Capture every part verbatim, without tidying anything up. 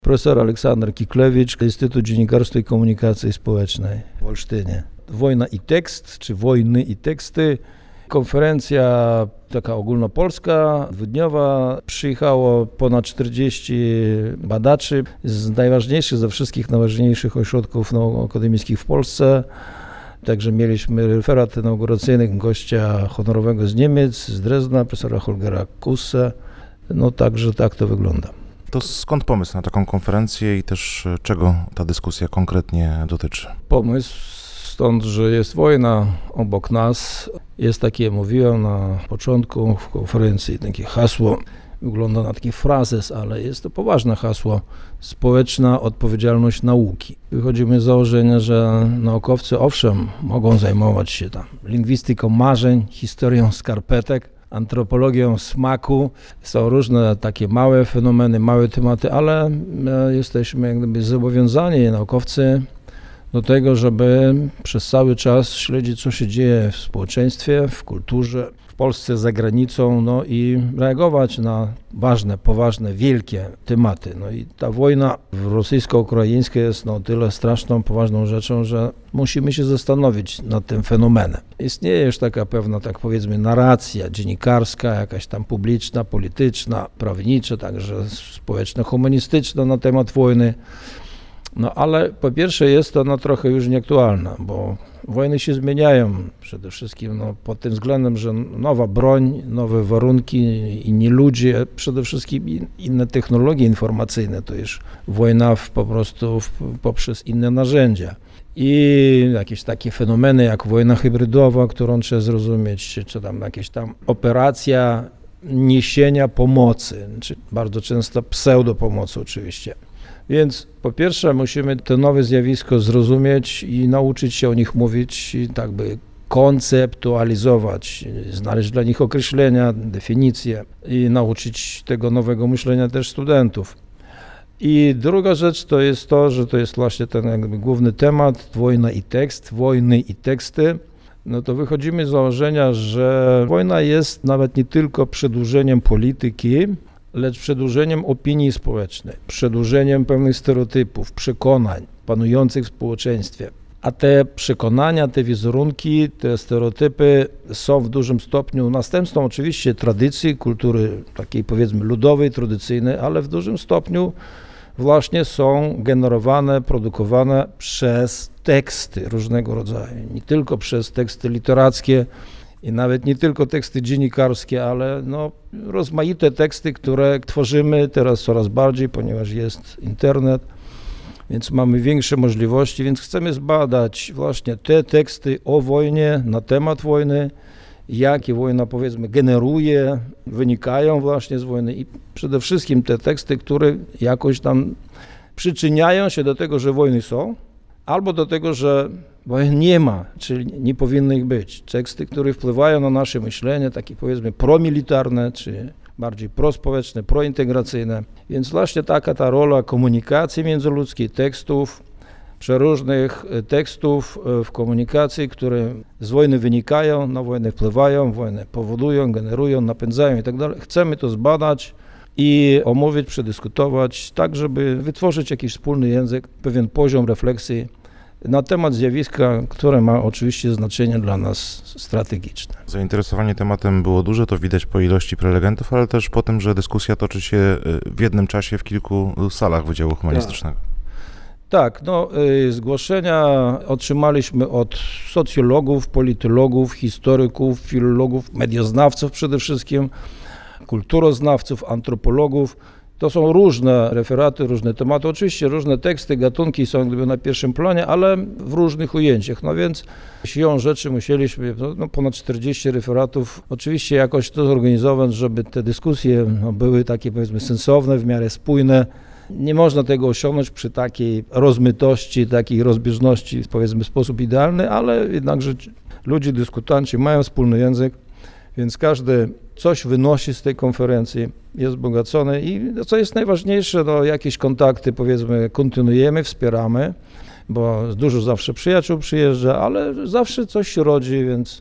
Profesor Aleksander Kiklewicz, Instytut Dziennikarstwa i Komunikacji Społecznej w Olsztynie. Wojna i tekst, czy wojny i teksty. Konferencja taka ogólnopolska, dwudniowa. Przyjechało ponad czterdziestu badaczy z najważniejszych, ze wszystkich najważniejszych ośrodków naukowo-akademickich w Polsce. Także mieliśmy referat inauguracyjny gościa honorowego z Niemiec, z Drezna, profesora Holgera Kusse. No także tak to wygląda. To skąd pomysł na taką konferencję i też czego ta dyskusja konkretnie dotyczy? Pomysł stąd, że jest wojna obok nas. Jest takie, mówiłem na początku w konferencji, takie hasło, wygląda na taki frazes, ale jest to poważne hasło. Społeczna odpowiedzialność nauki. Wychodzimy z założenia, że naukowcy owszem mogą zajmować się tam lingwistyką marzeń, historią skarpetek, antropologią smaku. Są różne takie małe fenomeny, małe tematy, ale jesteśmy jak gdyby zobowiązani, naukowcy, do tego, żeby przez cały czas śledzić, co się dzieje w społeczeństwie, w kulturze, w Polsce, za granicą, no i reagować na ważne, poważne, wielkie tematy. No i ta wojna rosyjsko-ukraińska jest no tyle straszną, poważną rzeczą, że musimy się zastanowić nad tym fenomenem. Istnieje już taka pewna, tak powiedzmy, narracja dziennikarska, jakaś tam publiczna, polityczna, prawnicza, także społeczno-humanistyczna na temat wojny. No ale po pierwsze jest ona trochę już nieaktualna, bo wojny się zmieniają przede wszystkim no, pod tym względem, że nowa broń, nowe warunki, inni ludzie, przede wszystkim inne technologie informacyjne, to już wojna w, po prostu w, poprzez inne narzędzia. I jakieś takie fenomeny jak wojna hybrydowa, którą trzeba zrozumieć, czy tam jakieś tam operacja niesienia pomocy, czy bardzo często pseudopomocy oczywiście. Więc po pierwsze musimy to nowe zjawisko zrozumieć i nauczyć się o nich mówić i tak by konceptualizować, znaleźć dla nich określenia, definicje i nauczyć tego nowego myślenia też studentów. I druga rzecz to jest to, że to jest właśnie ten jakby główny temat, wojna i tekst, wojny i teksty. No to wychodzimy z założenia, że wojna jest nawet nie tylko przedłużeniem polityki, lecz przedłużeniem opinii społecznej, przedłużeniem pewnych stereotypów, przekonań panujących w społeczeństwie. A te przekonania, te wizerunki, te stereotypy są w dużym stopniu następstwem oczywiście tradycji, kultury takiej powiedzmy ludowej, tradycyjnej, ale w dużym stopniu właśnie są generowane, produkowane przez teksty różnego rodzaju, nie tylko przez teksty literackie, i nawet nie tylko teksty dziennikarskie, ale no, rozmaite teksty, które tworzymy teraz coraz bardziej, ponieważ jest internet, więc mamy większe możliwości, więc chcemy zbadać właśnie te teksty o wojnie, na temat wojny, jakie wojna powiedzmy generuje, wynikają właśnie z wojny i przede wszystkim te teksty, które jakoś tam przyczyniają się do tego, że wojny są, albo do tego, że wojen nie ma, czyli nie powinno ich być. Teksty, które wpływają na nasze myślenie, takie powiedzmy promilitarne, czy bardziej prospołeczne, prointegracyjne. Więc właśnie taka ta rola komunikacji międzyludzkiej, tekstów, przeróżnych tekstów w komunikacji, które z wojny wynikają, na wojnę wpływają, wojnę powodują, generują, napędzają i tak dalej. Chcemy to zbadać i omówić, przedyskutować, tak żeby wytworzyć jakiś wspólny język, pewien poziom refleksji na temat zjawiska, które ma oczywiście znaczenie dla nas strategiczne. Zainteresowanie tematem było duże, to widać po ilości prelegentów, ale też po tym, że dyskusja toczy się w jednym czasie w kilku salach Wydziału Humanistycznego. Tak, tak no, y, zgłoszenia otrzymaliśmy od socjologów, politologów, historyków, filologów, medioznawców przede wszystkim, kulturoznawców, antropologów. To są różne referaty, różne tematy, oczywiście różne teksty, gatunki są jakby na pierwszym planie, ale w różnych ujęciach. No więc siłą rzeczy musieliśmy, no, ponad czterdzieści referatów, oczywiście jakoś to zorganizować, żeby te dyskusje no, były takie powiedzmy sensowne, w miarę spójne. Nie można tego osiągnąć przy takiej rozmytości, takiej rozbieżności powiedzmy w sposób idealny, ale jednakże ludzie, dyskutanci mają wspólny język, więc każdy coś wynosi z tej konferencji, jest wzbogacony i co jest najważniejsze, no jakieś kontakty powiedzmy kontynuujemy, wspieramy, bo dużo zawsze przyjaciół przyjeżdża, ale zawsze coś się rodzi, więc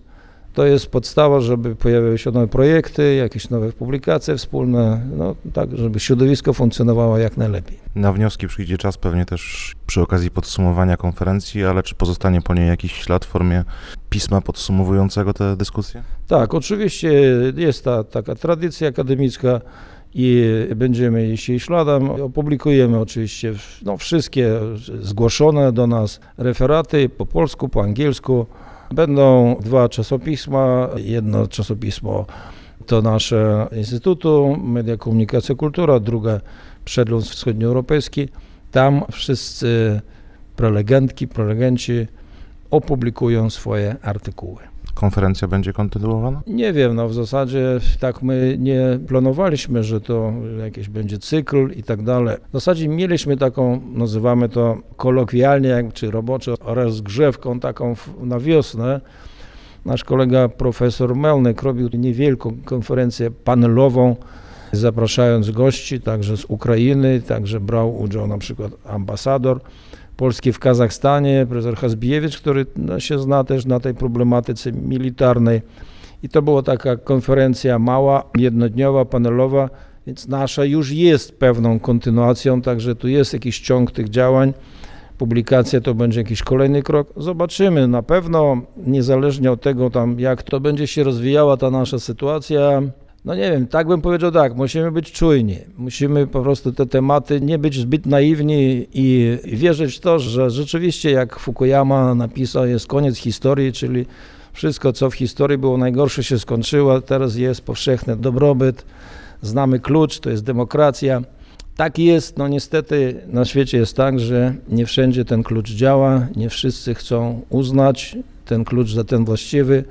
To jest podstawa, żeby pojawiły się nowe projekty, jakieś nowe publikacje wspólne, no tak, żeby środowisko funkcjonowało jak najlepiej. Na wnioski przyjdzie czas pewnie też przy okazji podsumowania konferencji, ale czy pozostanie po niej jakiś ślad w formie pisma podsumowującego tę dyskusję? Tak, oczywiście jest ta taka tradycja akademicka i będziemy iść jej śladem. Opublikujemy oczywiście no, wszystkie zgłoszone do nas referaty po polsku, po angielsku. Będą dwa czasopisma, jedno czasopismo to nasze Instytutu Media, Komunikacja, Kultura, drugie Przegląd Wschodnioeuropejski. Tam wszyscy prelegentki, prelegenci opublikują swoje artykuły. Konferencja będzie kontynuowana? Nie wiem, no w zasadzie tak my nie planowaliśmy, że to jakiś będzie cykl i tak dalej. W zasadzie mieliśmy taką, nazywamy to kolokwialnie, czy roboczo, rozgrzewką taką na wiosnę. Nasz kolega profesor Melnyk robił niewielką konferencję panelową, zapraszając gości, także z Ukrainy, także brał udział na przykład ambasador Polski w Kazachstanie, profesor Hazbijewicz, który no, się zna też na tej problematyce militarnej. I to była taka konferencja mała, jednodniowa, panelowa, więc nasza już jest pewną kontynuacją, także tu jest jakiś ciąg tych działań. Publikacja to będzie jakiś kolejny krok. Zobaczymy, na pewno niezależnie od tego tam, jak to będzie się rozwijała ta nasza sytuacja. No nie wiem, tak bym powiedział tak, musimy być czujni, musimy po prostu te tematy nie być zbyt naiwni i wierzyć w to, że rzeczywiście jak Fukuyama napisał, jest koniec historii, czyli wszystko co w historii było najgorsze się skończyło, teraz jest powszechny dobrobyt, znamy klucz, to jest demokracja. Tak jest, no niestety na świecie jest tak, że nie wszędzie ten klucz działa, nie wszyscy chcą uznać ten klucz za ten właściwy.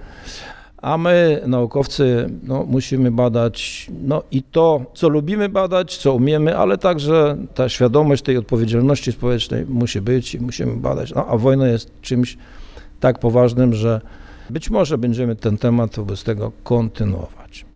A my, naukowcy, no, musimy badać no, i to, co lubimy badać, co umiemy, ale także ta świadomość tej odpowiedzialności społecznej musi być i musimy badać. No, a wojna jest czymś tak poważnym, że być może będziemy ten temat wobec tego kontynuować.